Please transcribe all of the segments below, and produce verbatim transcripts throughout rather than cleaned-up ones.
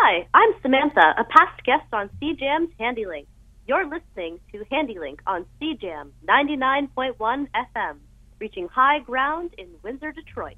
Hi, I'm Samantha, a past guest on C Jam's HandyLink. You're listening to HandyLink on C Jam ninety-nine point one F M, reaching high ground in Windsor, Detroit.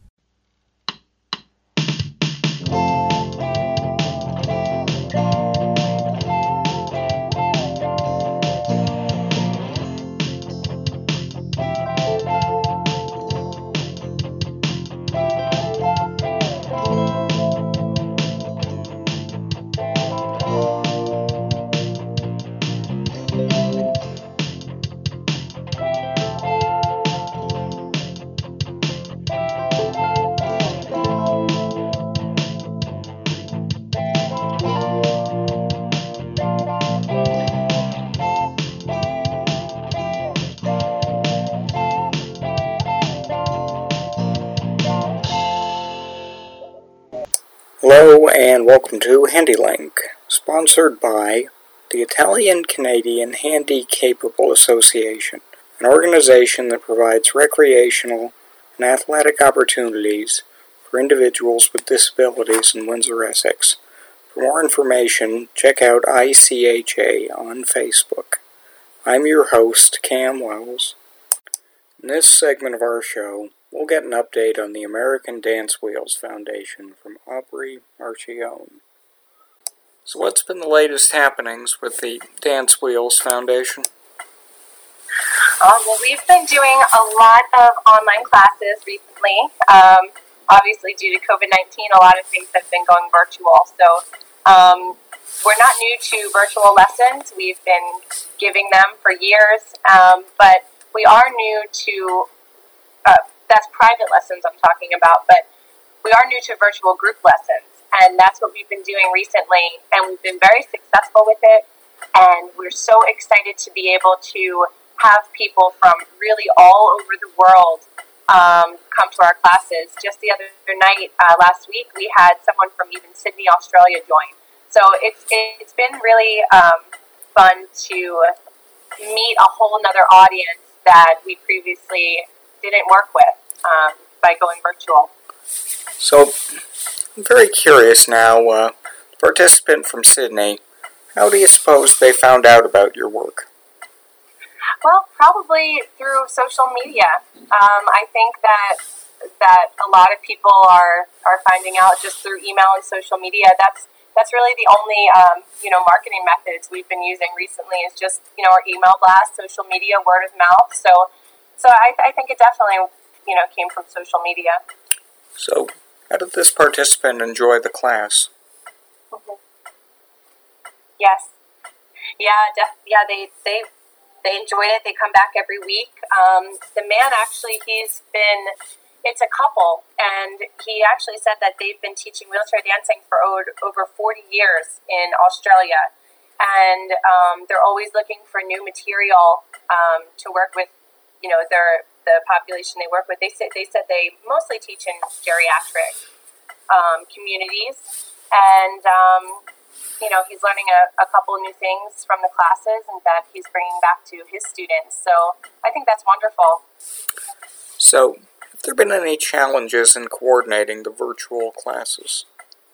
Hello and welcome to HandyLink, sponsored by the Italian-Canadian Handy-Capable Association, an organization that provides recreational and athletic opportunities for individuals with disabilities in Windsor, Essex. For more information, check out I C H A on Facebook. I'm your host, Cam Wells. In this segment of our show, we'll get an update on the American Dance Wheels Foundation from Aubrey Marchione. So what's been the latest happenings with the Dance Wheels Foundation? Um, well, we've been doing a lot of online classes recently. Um, obviously, due to covid nineteen, a lot of things have been going virtual. So um, we're not new to virtual lessons. We've been giving them for years, um, but we are new to uh, that's private lessons I'm talking about, but we are new to virtual group lessons, and that's what we've been doing recently, and we've been very successful with it, and we're so excited to be able to have people from really all over the world um, come to our classes. Just the other night, uh, last week, we had someone from even Sydney, Australia join. So it's it's been really um, fun to meet a whole nother audience that we previously didn't work with um, by going virtual. So, I'm very curious now, uh, participant from Sydney, how do you suppose they found out about your work? Well, probably through social media. Um, I think that that a lot of people are, are finding out just through email and social media. That's that's really the only um, you know marketing methods we've been using recently is just you know our email blast, social media, word of mouth. So. So I, I think it definitely, you know, came from social media. So, how did this participant enjoy the class? Mm-hmm. Yes, yeah, def- yeah. They they they enjoyed it. They come back every week. Um, the man actually, he's been. It's a couple, and he actually said that they've been teaching wheelchair dancing for over, over forty years in Australia, and um, they're always looking for new material um, to work with. You know, their the population they work with. They said they said they mostly teach in geriatric um, communities, and um, you know he's learning a, a couple of new things from the classes, and that he's bringing back to his students. So I think that's wonderful. So, have there been any challenges in coordinating the virtual classes?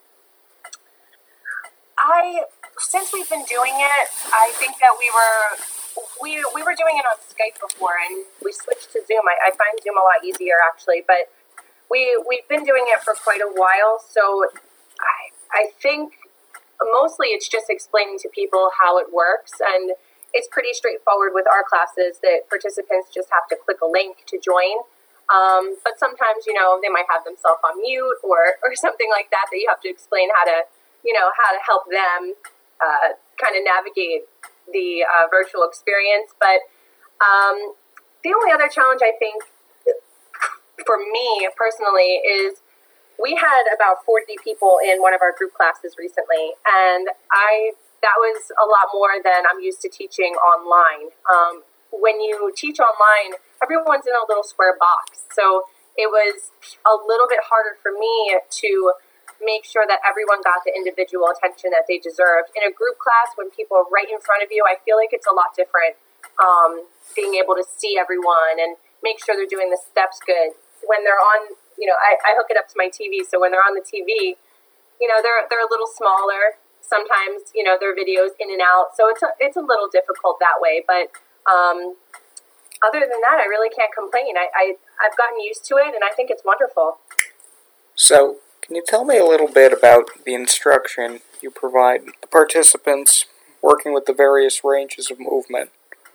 I since we've been doing it, I think that we were. We we were doing it on Skype before, and we switched to Zoom. I, I find Zoom a lot easier, actually, but we, we've been doing it for quite a while, so I, I think mostly it's just explaining to people how it works, and it's pretty straightforward with our classes that participants just have to click a link to join, um, but sometimes, you know, they might have themselves on mute or, or something like that that you have to explain how to, you know, how to help them uh, kind of navigate the uh, virtual experience. But um, the only other challenge I think for me personally is we had about forty people in one of our group classes recently, and I that was a lot more than I'm used to teaching online. Um, when you teach online, everyone's in a little square box, so it was a little bit harder for me to make sure that everyone got the individual attention that they deserved. In a group class, when people are right in front of you, I feel like it's a lot different, um, being able to see everyone and make sure they're doing the steps good. When they're on, you know, I, I hook it up to my T V, so when they're on the T V, you know, they're they're a little smaller. Sometimes, you know, their videos in and out, so it's a, it's a little difficult that way. But um, other than that, I really can't complain. I, I I've gotten used to it, and I think it's wonderful. So, can you tell me a little bit about the instruction you provide the participants working with the various ranges of movement?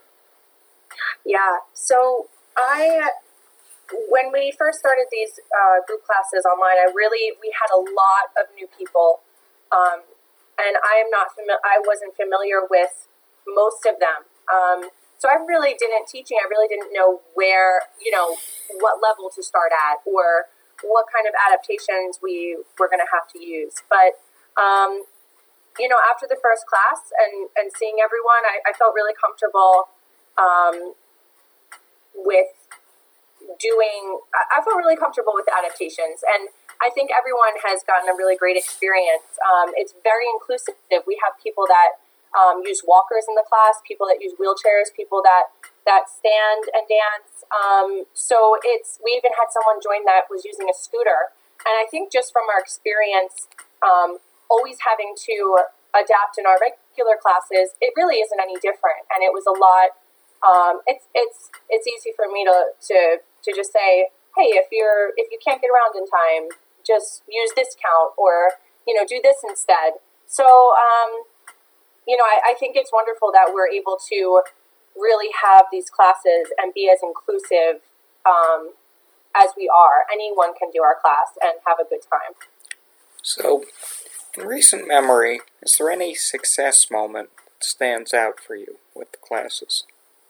Yeah. So I, when we first started these uh, group classes online, I really we had a lot of new people. Um, And I am not familiar. I wasn't familiar with most of them, um, so I really didn't teaching. I really didn't know where, you know, what level to start at, or what kind of adaptations we were going to have to use. But um, you know, after the first class and and seeing everyone, I, I felt really comfortable um, with doing. I felt really comfortable with the adaptations, and I think everyone has gotten a really great experience. Um, it's very inclusive. We have people that um, use walkers in the class, people that use wheelchairs, people that, that stand and dance. Um, so it's we even had someone join that was using a scooter. And I think just from our experience, um, always having to adapt in our regular classes, it really isn't any different. And it was a lot. Um, it's it's it's easy for me to to to just say, hey, if you're if you can't get around in time, just use this count, or, you know, do this instead. So, um, you know, I, I think it's wonderful that we're able to really have these classes and be as inclusive um, as we are. Anyone can do our class and have a good time. So, in recent memory, is there any success moment that stands out for you with the classes?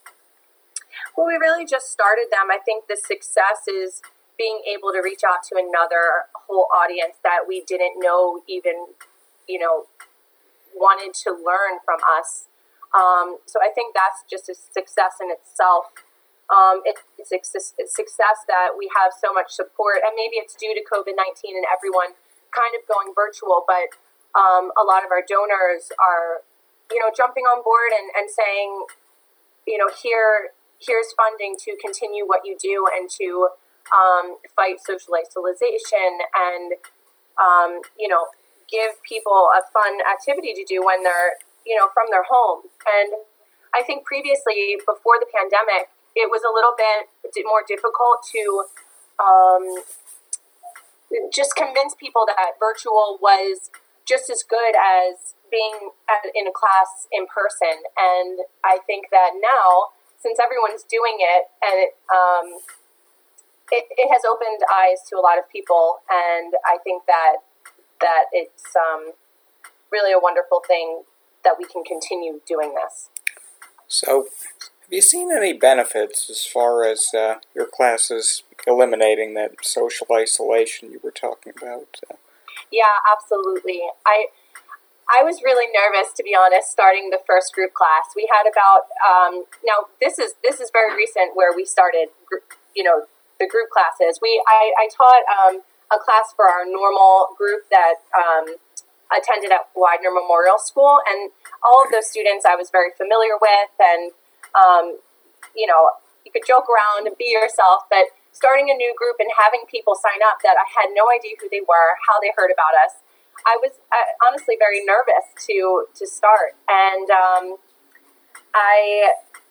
Well, we really just started them. I think the success is being able to reach out to another whole audience that we didn't know even, you know, wanted to learn from us. Um, so I think that's just a success in itself. Um, it, it's, it's success that we have so much support, and maybe it's due to COVID nineteen and everyone kind of going virtual, but um, a lot of our donors are, you know, jumping on board and, and saying, you know, here, here's funding to continue what you do and to Um, fight social isolation and, um, you know, give people a fun activity to do when they're, you know, from their home. And I think previously, before the pandemic, it was a little bit more difficult to um, just convince people that virtual was just as good as being at, in a class in person. And I think that now, since everyone's doing it, and it, um, It, it has opened eyes to a lot of people, and I think that that it's um, really a wonderful thing that we can continue doing this. So, have you seen any benefits as far as uh, your classes eliminating that social isolation you were talking about? Uh, yeah, absolutely. I I was really nervous, to be honest, starting the first group class. We had about um, now this is this is very recent where we started, you know, the group classes. We I, I taught um, a class for our normal group that um, attended at Widener Memorial School, and all of those students I was very familiar with, and um, you know, you could joke around and be yourself, but starting a new group and having people sign up that I had no idea who they were, how they heard about us, I was uh, honestly very nervous to to start, and um, I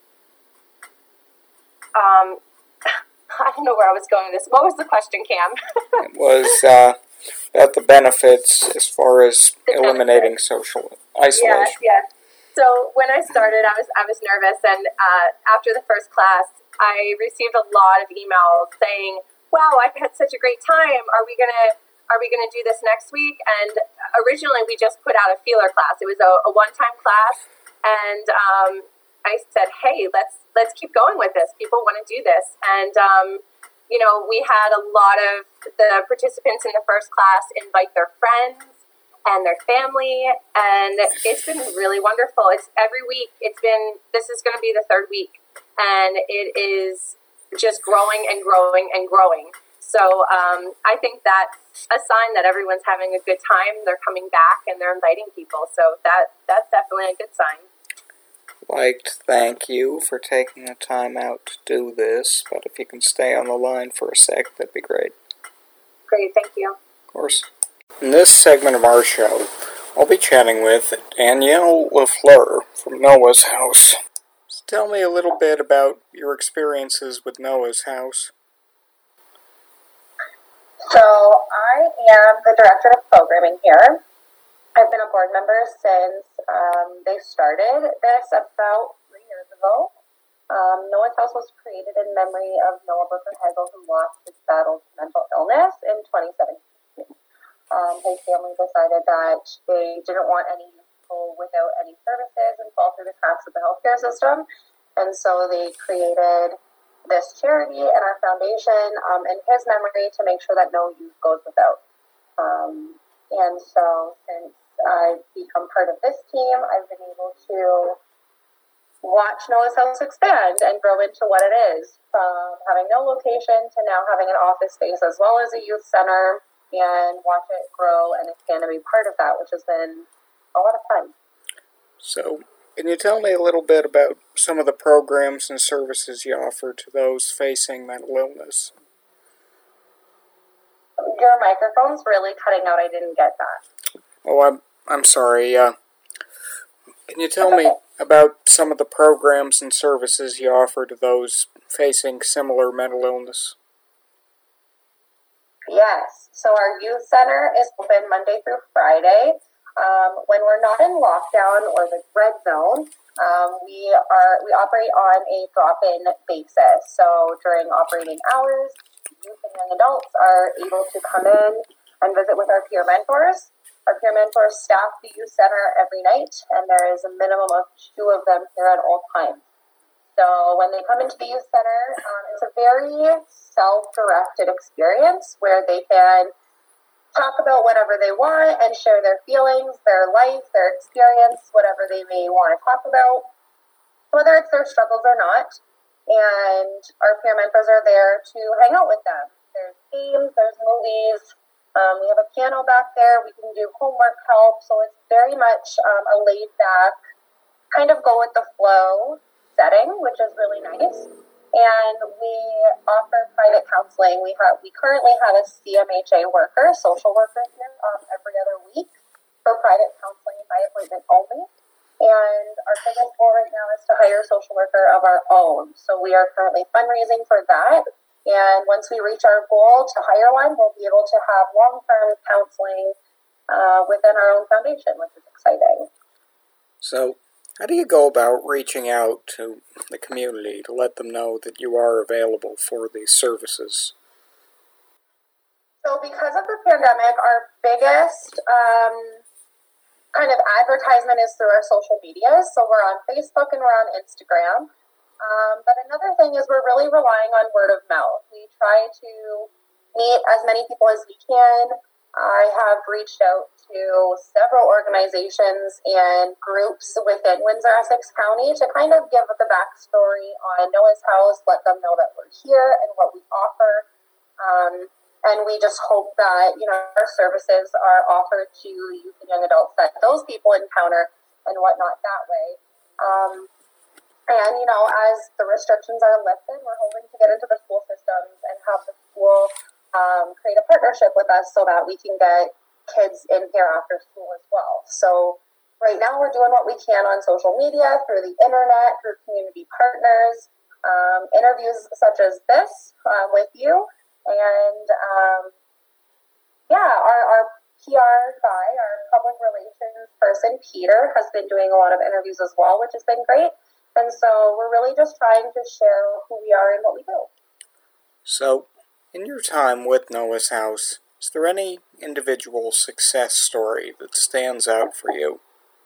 um, I don't know where I was going with this. What was the question, Cam? It was uh, about the benefits as far as the eliminating benefits. Social isolation. Yes, yes. So when I started, I was I was nervous, and uh, after the first class, I received a lot of emails saying, "Wow, I had such a great time. Are we gonna Are we gonna do this next week?" And originally, we just put out a feeler class. It was a, a one-time class, and um, I said, "Hey, let's let's keep going with this. People want to do this." And um, you know, we had a lot of the participants in the first class invite their friends and their family, and it's been really wonderful. It's every week. It's been, this is going to be the third week, and it is just growing and growing and growing. So um, I think that's a sign that everyone's having a good time. They're coming back and they're inviting people. So that that's definitely a good sign. I'd like to thank you for taking the time out to do this, but if you can stay on the line for a sec, that'd be great. Great, thank you. Of course. In this segment of our show, I'll be chatting with Danielle LaFleur from Noah's House. So tell me a little bit about your experiences with Noah's House. So I am the director of programming here. I've been a board member since um, they started this about three years ago. Um, Noah's House was created in memory of Noah Booker Hegel, who lost his battle to mental illness in twenty seventeen. Um, his family decided that they didn't want any people without any services and fall through the cracks of the healthcare system, and so they created this charity and our foundation um, in his memory to make sure that no youth goes without. Um, and so since I've become part of this team, I've been able to watch Noah's House expand and grow into what it is, from having no location to now having an office space as well as a youth center, and watch it grow and expand and be part of that, which has been a lot of fun. So, can you tell me a little bit about some of the programs and services you offer to those facing mental illness? Your microphone's really cutting out. I didn't get that. Oh, I'm I'm sorry. Uh, can you tell me about some of the programs and services you offer to those facing similar mental illness? Yes. So our youth center is open Monday through Friday. Um, when we're not in lockdown or the red zone, um, we are we operate on a drop-in basis. So during operating hours, youth and young adults are able to come in and visit with our peer mentors. Our peer mentors staff the youth center every night, and there is a minimum of two of them here at all times. So when they come into the youth center, um, it's a very self-directed experience where they can talk about whatever they want and share their feelings, their life, their experience, whatever they may want to talk about, whether it's their struggles or not. And our peer mentors are there to hang out with them. There's games, there's movies. Um, we have a piano back there. We can do homework help. So it's very much um, a laid-back, kind of go with the flow setting, which is really nice. And we offer private counseling. We have we currently have a C M H A worker, social worker here, um, every other week for private counseling by appointment only. And our biggest goal right now is to hire a social worker of our own. So we are currently fundraising for that. And once we reach our goal to hire one, we'll be able to have long-term counseling uh, within our own foundation, which is exciting. So, how do you go about reaching out to the community to let them know that you are available for these services? So because of the pandemic, our biggest um, kind of advertisement is through our social media. So we're on Facebook and we're on Instagram. Um, but another thing is we're really relying on word of mouth. We try to meet as many people as we can. I have reached out to several organizations and groups within Windsor-Essex County to kind of give the backstory on Noah's House, let them know that we're here and what we offer. Um, and we just hope that, you know, our services are offered to youth and young adults that those people encounter and whatnot that way. Um, and, you know, as the restrictions are lifted, we're hoping to get into the school systems and have the school Um, create a partnership with us so that we can get kids in here after school as well. So right now we're doing what we can on social media, through the internet, through community partners, um, interviews such as this um, with you. And um, yeah, our, our P R guy, our public relations person, Peter, has been doing a lot of interviews as well, which has been great. And so we're really just trying to share who we are and what we do. So, in your time with Noah's House, is there any individual success story that stands out for you?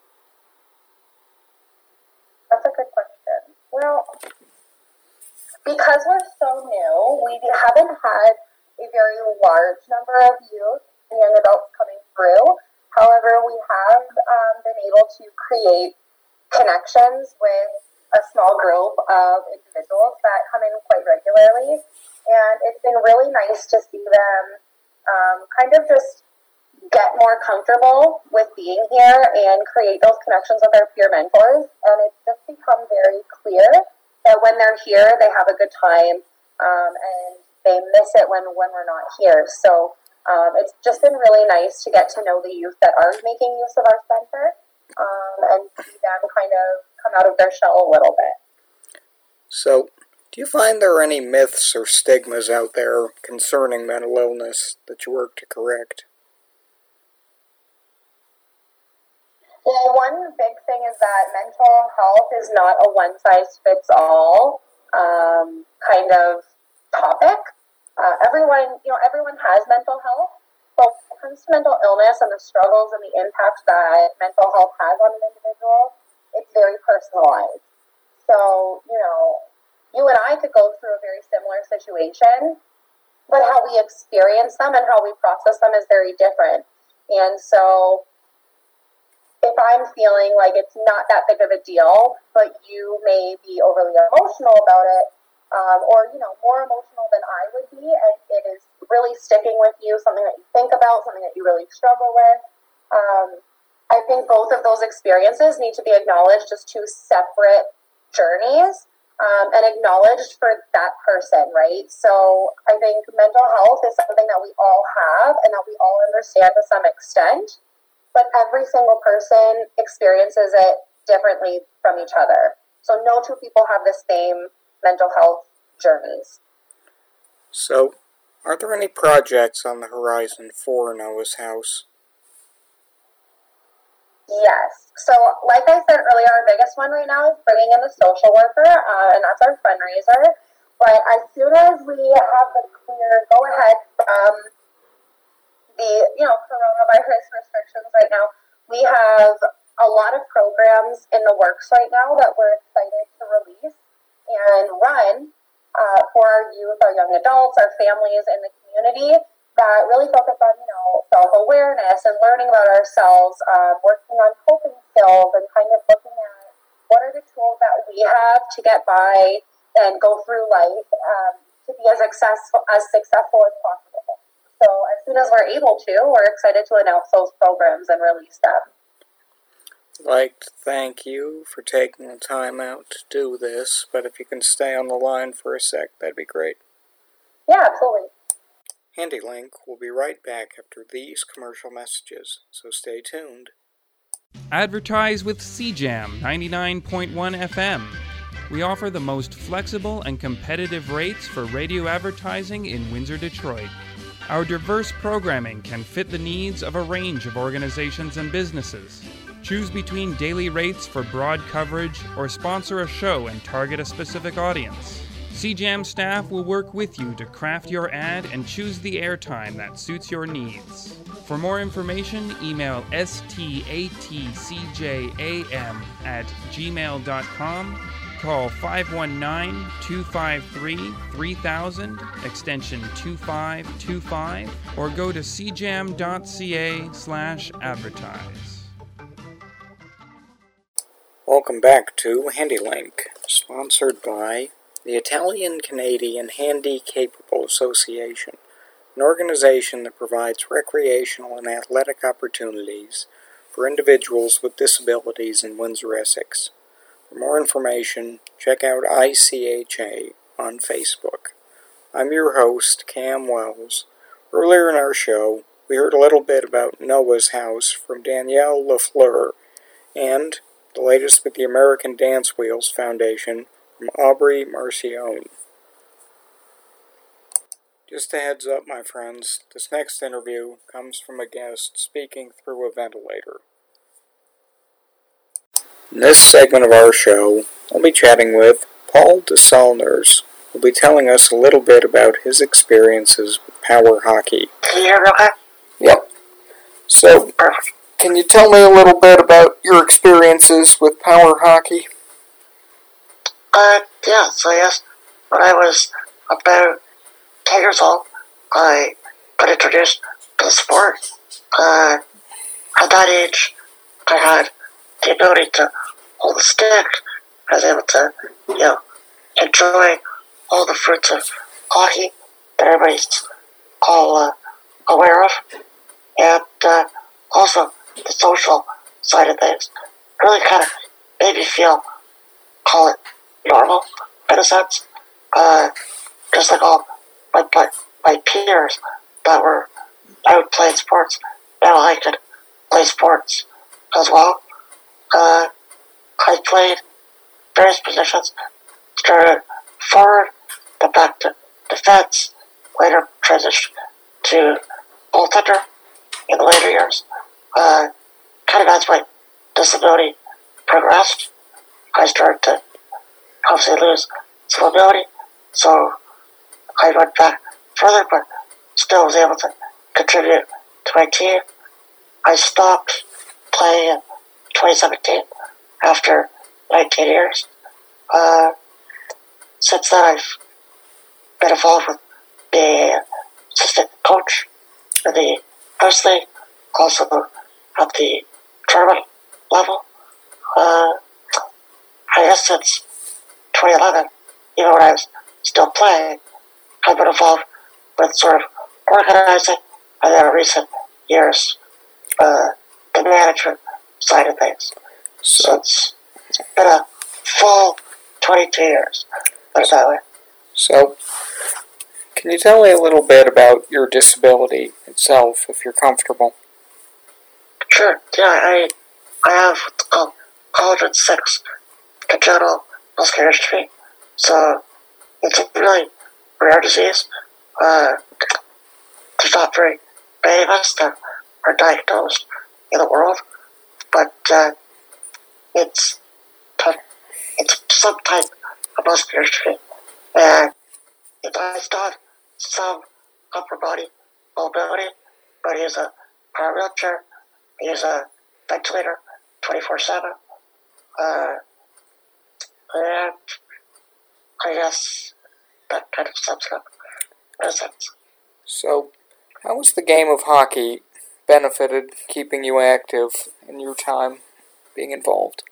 That's a good question. Well, because we're so new, we haven't had a very large number of youth and young adults coming through. However, we have um, been able to create connections with a small group of individuals that come in quite regularly. And it's been really nice to see them um, kind of just get more comfortable with being here and create those connections with our peer mentors. And it's just become very clear that when they're here, they have a good time, um, and they miss it when, when we're not here. So Um, it's just been really nice to get to know the youth that are making use of our center, um, and see them kind of come out of their shell a little bit. So, do you find there are any myths or stigmas out there concerning mental illness that you work to correct? Well, one big thing is that mental health is not a one-size-fits-all um, kind of topic. Uh, everyone, you know, everyone has mental health, but when it comes to mental illness and the struggles and the impact that mental health has on an individual, it's very personalized. So, you know, you and I could go through a very similar situation, but how we experience them and how we process them is very different. And so, if I'm feeling like it's not that big of a deal, but you may be overly emotional about it, Um, or, you know, more emotional than I would be, and it is really sticking with you, something that you think about, something that you really struggle with. Um, I think both of those experiences need to be acknowledged as two separate journeys, um, and acknowledged for that person, right? So I think mental health is something that we all have and that we all understand to some extent, but every single person experiences it differently from each other. So no two people have the same mental health journeys. So, are there any projects on the horizon for Noah's House? Yes. So, like I said earlier, our biggest one right now is bringing in the social worker, uh, and that's our fundraiser. But as soon as we have the clear go-ahead from the, you know, coronavirus restrictions right now, we have a lot of programs in the works right now that we're excited to release and run uh, for our youth, our young adults, our families in the community that really focus on, you know, self-awareness and learning about ourselves, uh, working on coping skills and kind of looking at what are the tools that we have to get by and go through life um, to be as successful, as successful as possible. So as soon as we're able to, we're excited to announce those programs and release them. I'd like to thank you for taking the time out to do this, but if you can stay on the line for a sec, that'd be great. Yeah, absolutely. HandyLink will be right back after these commercial messages, so stay tuned. Advertise with C Jam ninety-nine point one F M. We offer the most flexible and competitive rates for radio advertising in Windsor, Detroit. Our diverse programming can fit the needs of a range of organizations and businesses. Choose between daily rates for broad coverage or sponsor a show and target a specific audience. C Jam staff will work with you to craft your ad and choose the airtime that suits your needs. For more information, email statcjam at gmail dot com, call five one nine, two five three, three thousand, extension two five two five, or go to c jam dot c a slash advertise. Welcome back to HandyLink, sponsored by the Italian-Canadian Handy-Capable Association, an organization that provides recreational and athletic opportunities for individuals with disabilities in Windsor, Essex. For more information, check out I C H A on Facebook. I'm your host, Cam Wells. Earlier in our show, we heard a little bit about Noah's House from Danielle LaFleur, and the latest with the American Dance Wheels Foundation from Aubrey Marcione. Just a heads up, my friends, this next interview comes from a guest speaking through a ventilator. In this segment of our show, I'll be chatting with Paul DeSaulniers, who will be telling us a little bit about his experiences with power hockey. Can you hear me okay? Yep. So, Perfect. Can you tell me a little bit about your experiences with power hockey? Uh, yeah, so yes, when I was about ten years old, I got introduced to the sport. Uh, at that age, I had the ability to hold the stick. I was able to, you know, enjoy all the fruits of hockey that everybody's all uh, aware of. And uh, also, the social side of things really kind of made me feel, call it normal, in a sense. Uh, just like all my, my, my peers that were I would play sports. Now I could play sports as well. Uh, I played various positions. Started forward, then back to defense. Later transitioned to goaltender in the later years. Uh, kind of as my disability progressed, I started to obviously lose some ability. So I went back further, but still was able to contribute to my team. I stopped playing in twenty seventeen after nineteen years. Uh, since then, I've been involved with being an assistant coach in the house league, also at the tournament level. Uh, I guess since twenty eleven, even when I was still playing, I've been involved with sort of organizing, and then in recent years, uh, the management side of things. So it's, it's been a full twenty-two years, put it that way. So, can you tell me a little bit about your disability itself, if you're comfortable? Sure. Yeah, I I have what's called collagen six congenital muscular dystrophy. So it's a really rare disease. Uh, there's not very many of us that are diagnosed in the world, but uh, it's it's some type of muscular dystrophy, and it does have some upper body mobility, but he has a power wheelchair, he has a ventilator twenty-four seven, uh, and I guess that kind of sums it up in a sense. So, how has the game of hockey benefited keeping you active in your time being involved?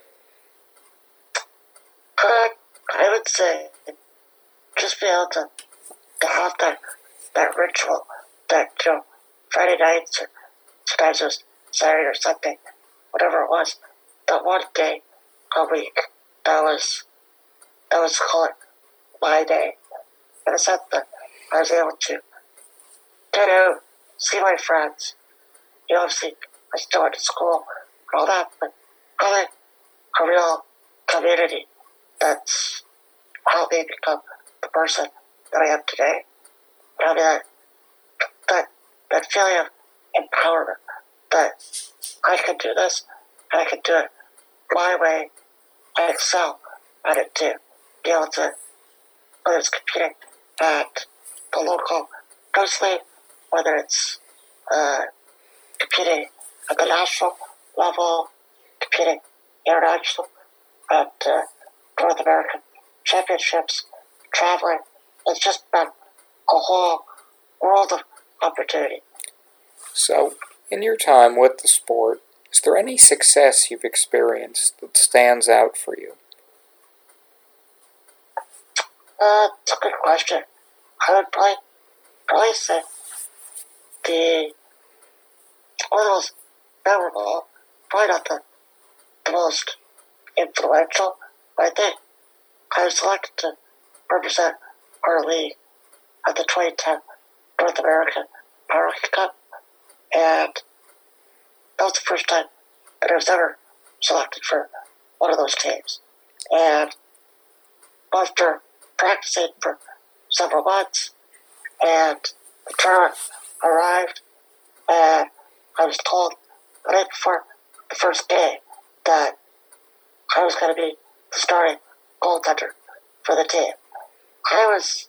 Uh, I would say just be able to, to have that that ritual, that, you know, Friday nights, or sometimes it was Saturday or Sunday, whatever it was, that one day a week, that was, that was called my day, in the sense that I was able to get out, see my friends. You know, obviously, I still went to school and all that, but having a real community that's helped me become the person that I am today. Having that, that, that feeling of empowerment, that I can do this, and I can do it my way, I excel at it too. Be able to, whether it's competing at the local house league, whether it's uh, competing at the national level, competing international at uh, North American championships, traveling. It's just been a whole world of opportunity. So, in your time with the sport, is there any success you've experienced that stands out for you? Uh, it's a good question. I would probably, probably say the one of the most memorable, probably not the, the most influential, but I think I was selected to represent our league at the twenty ten North American Power Hockey Cup, and that was the first time that I was ever selected for one of those teams. And after practicing for several months, and the tournament arrived, and I was told the night before the first game that I was going to be the starting goaltender for the team. I was,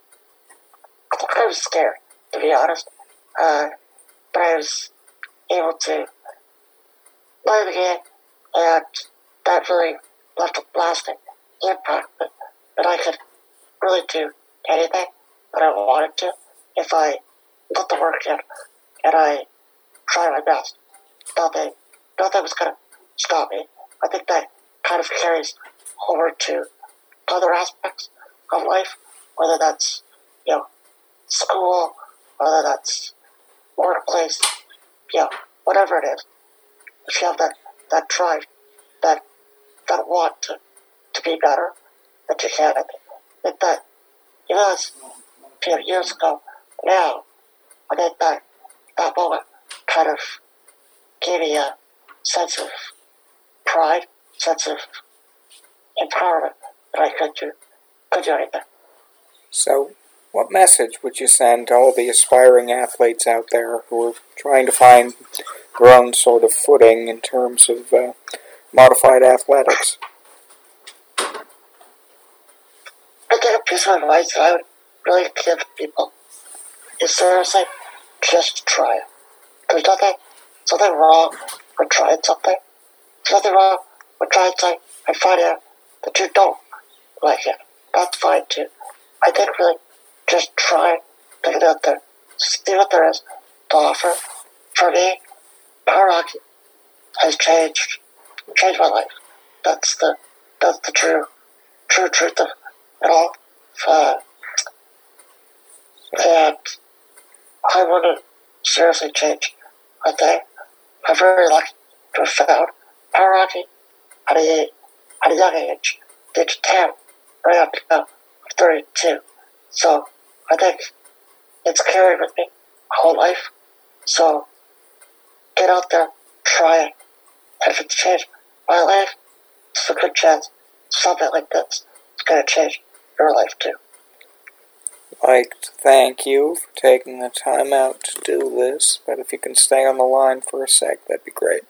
I was scared, to be honest, uh, but I was able to play the game, and that really left a lasting impact that, that I could really do anything that I wanted to if I put the work in and I try my best. Nothing, nothing was going to stop me. I think that kind of carries over to other aspects of life, whether that's, you know, school, whether that's workplace, you know, whatever it is. If you have that, that drive, that that want to, to be better, that you can. I think that, you know, it's a few years ago now, I think that that moment kind of gave me a sense of pride, sense of empowerment that I could do, could do anything. So, what message would you send to all the aspiring athletes out there who are trying to find their own sort of footing in terms of uh, modified athletics? I think a piece of advice that I would really give people is seriously just try it. There's nothing, there's nothing wrong with trying something. There's nothing wrong with trying something and finding out that you don't like it. That's fine too. I think really just try, put it out there, see what there is to offer. For me, power hockey has changed, changed my life. That's the, that's the true, true truth of it all. Uh, and I want to seriously change my thing. I'm very lucky to have found power hockey at a, at a young age, the age of ten, right up to now, I'm thirty-two. So I think it's carried with me my whole life. So get out there, try it. And if it's changed my life, it's a good chance something like this is going to change your life too. I'd like to thank you for taking the time out to do this, but if you can stay on the line for a sec, that'd be great.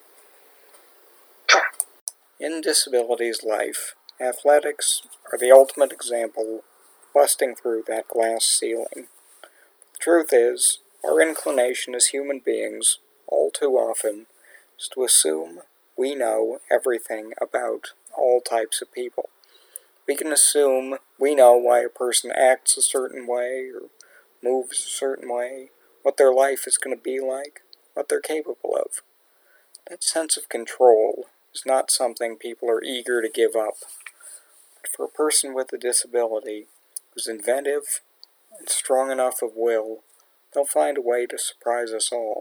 Sure. In disability's life, athletics are the ultimate example of busting through that glass ceiling. The truth is, our inclination as human beings, all too often, is to assume we know everything about all types of people. We can assume we know why a person acts a certain way or moves a certain way, what their life is going to be like, what they're capable of. That sense of control is not something people are eager to give up. But for a person with a disability who's inventive and strong enough of will, they'll find a way to surprise us all.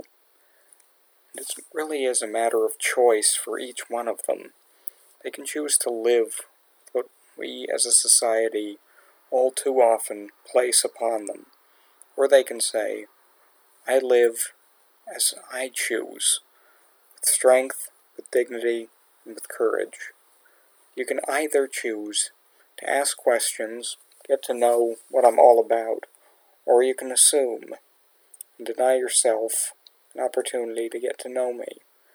And it really is a matter of choice for each one of them. They can choose to live what we as a society all too often place upon them. Or they can say, I live as I choose, with strength, with dignity, and with courage. You can either choose to ask questions, get to know what I'm all about, or you can assume and deny yourself an opportunity to get to know me.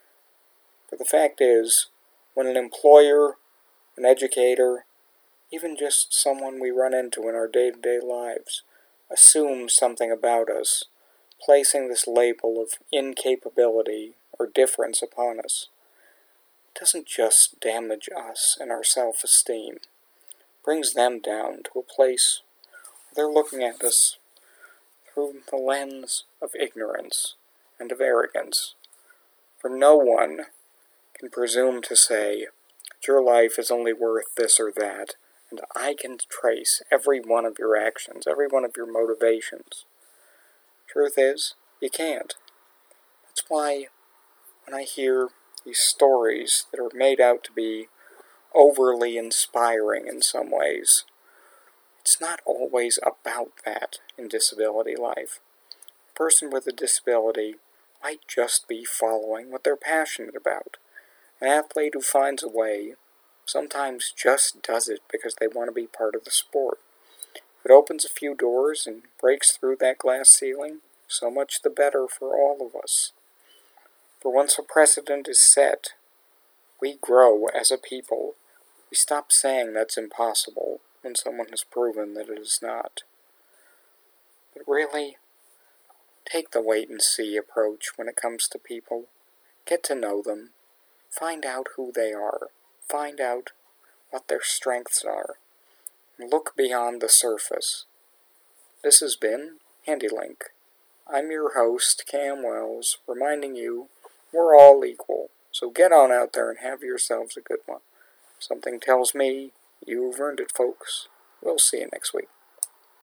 But the fact is, when an employer, an educator, even just someone we run into in our day-to-day lives, assumes something about us, placing this label of incapability or difference upon us, it doesn't just damage us and our self-esteem. It brings them down to a place where they're looking at us through the lens of ignorance and of arrogance. For no one can presume to say, your life is only worth this or that, and I can trace every one of your actions, every one of your motivations. Truth is, you can't. That's why when I hear these stories that are made out to be overly inspiring in some ways, it's not always about that in disability life. A person with a disability might just be following what they're passionate about. An athlete who finds a way sometimes just does it because they want to be part of the sport. If it opens a few doors and breaks through that glass ceiling, so much the better for all of us. For once a precedent is set, we grow as a people. We stop saying that's impossible when someone has proven that it is not. But really, take the wait-and-see approach when it comes to people. Get to know them. Find out who they are. Find out what their strengths are. And look beyond the surface. This has been HandyLink. I'm your host, Cam Wells, reminding you we're all equal. So get on out there and have yourselves a good one. Something tells me you've earned it, folks. We'll see you next week.